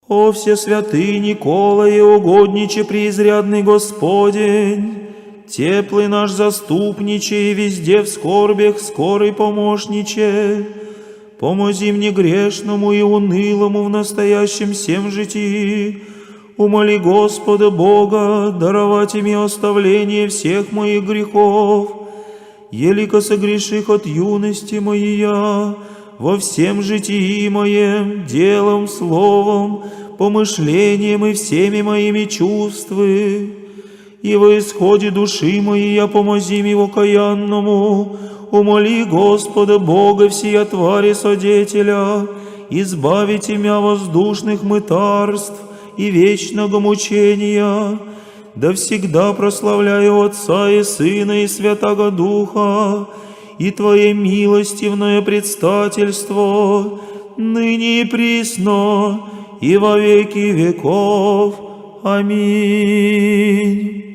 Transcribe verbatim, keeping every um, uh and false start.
О все святый Никола и угодниче преизрядный Господень, теплый наш заступниче и везде в скорбях скорый помощниче, помози мне грешному и унылому в настоящем всем житии. Умоли Господа Бога даровать мне оставление всех моих грехов, елико согреших от юности моей во всем житии моем, делом, словом, помышлением и всеми моими чувствами. И во исходе души моей я помози мне окаянному, умоли Господа Бога всея твари содетеля, избавите меня воздушных мытарств и вечного мучения, да всегда прославляю Отца и Сына и Святаго Духа, и Твое милостивное предстательство, ныне и присно, и во веки веков. Аминь.